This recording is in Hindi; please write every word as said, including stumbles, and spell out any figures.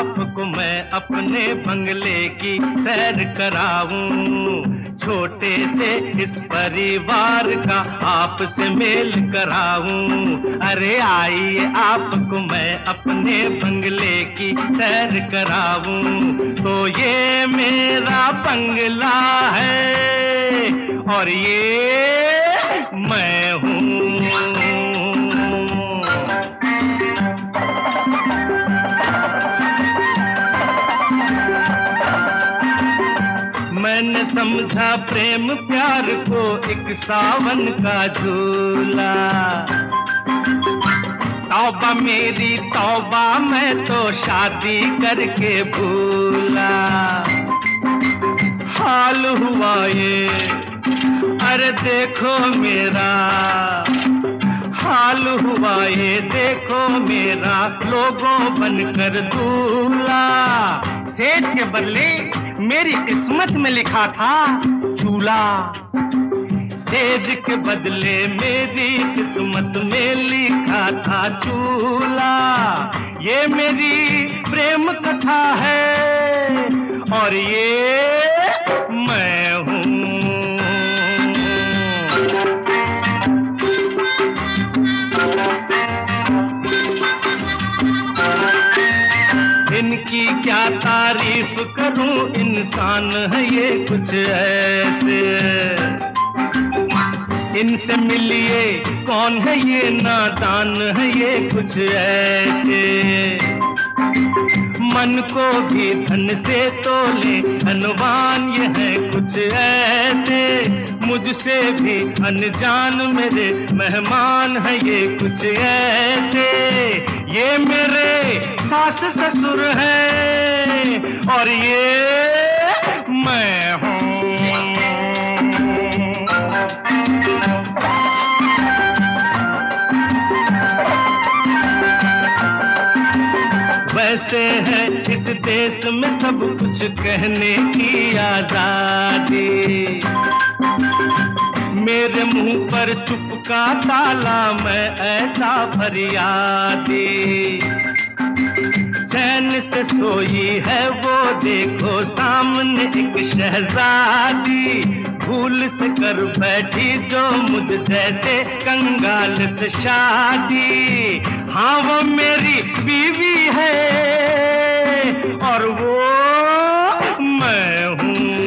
आपको मैं अपने बंगले की सैर कराऊं, छोटे से इस परिवार का आपसे मेल कराऊं। अरे आइए आपको मैं अपने बंगले की सैर कराऊं। तो ये मेरा बंगला है और ये मैं हूँ। मैंने समझा प्रेम प्यार को एक सावन का झूला। तौबा मेरी तौबा, मैं तो शादी करके भूला। हाल हुआ ये, अरे देखो मेरा हाल हुआ ये, देखो मेरा लोगों बनकर दूल्हा। सेज के बदले मेरी किस्मत में लिखा था चूल्हा। सेज के बदले मेरी किस्मत में लिखा था चूल्हा। ये मेरी प्रेम कथा है और ये मैं हूँ। इनकी क्या तारीफ करूं, इंसान है ये कुछ ऐसे। इनसे मिलिए कौन है ये नादान है ये कुछ ऐसे। मन को भी धन से तोले धनवान ये है कुछ ऐसे। मुझसे भी अनजान मेरे मेहमान है ये कुछ ऐसे। ये मेरे सास ससुर हैं और ये मैं हूँ। वैसे है इस देश में सब कुछ कहने की आजादी। मेरे मुंह पर चुप का ताला, मैं ऐसा फरियादी। चैन से सोई है वो देखो सामने एक शहजादी। भूल से कर बैठी जो मुझ जैसे कंगाल से शादी। हाँ वो मेरी बीवी है और वो मैं हूँ।